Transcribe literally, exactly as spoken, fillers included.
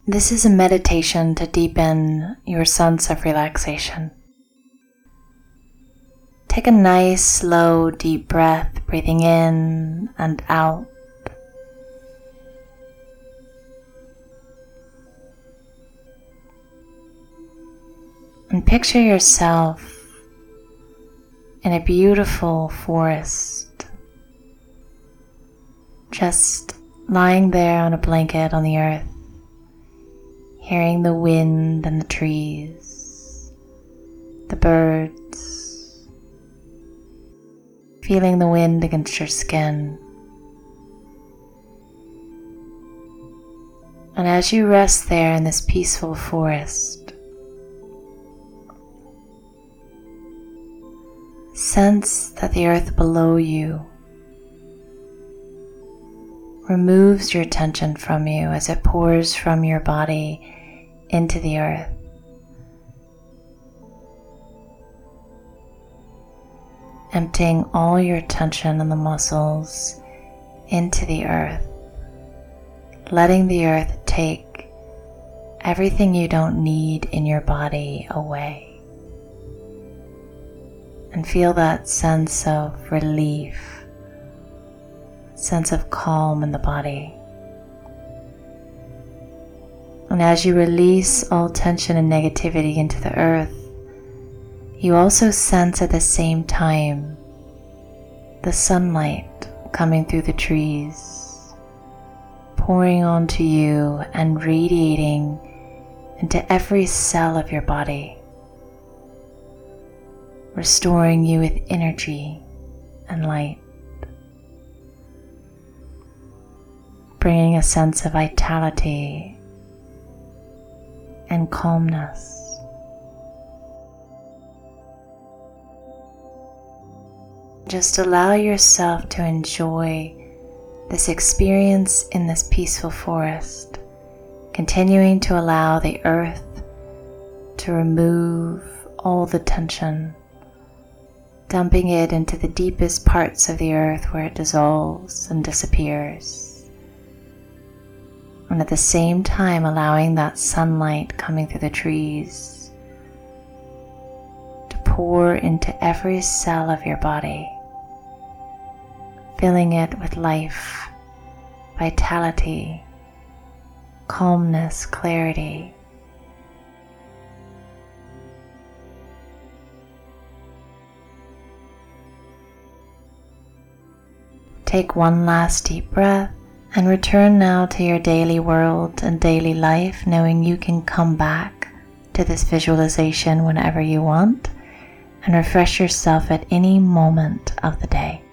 This is a meditation to deepen your sense of relaxation. Take a nice, slow, deep breath, breathing in and out. And picture yourself in a beautiful forest, just lying there on a blanket on the earth, hearing the wind and the trees, the birds, feeling the wind against your skin. And as you rest there in this peaceful forest, sense that the earth below you removes your tension from you as it pours from your body into the earth. Emptying all your tension in the muscles into the earth, letting the earth take everything you don't need in your body away. And feel that sense of relief, sense of calm in the body. And as you release all tension and negativity into the earth, you also sense at the same time the sunlight coming through the trees, pouring onto you and radiating into every cell of your body, restoring you with energy and light, bringing a sense of vitality and calmness. Just allow yourself to enjoy this experience in this peaceful forest, continuing to allow the earth to remove all the tension, dumping it into the deepest parts of the earth where it dissolves and disappears. And at the same time allowing that sunlight coming through the trees to pour into every cell of your body, filling it with life, vitality, calmness, clarity. Take one last deep breath and return now to your daily world and daily life, knowing you can come back to this visualization whenever you want and refresh yourself at any moment of the day.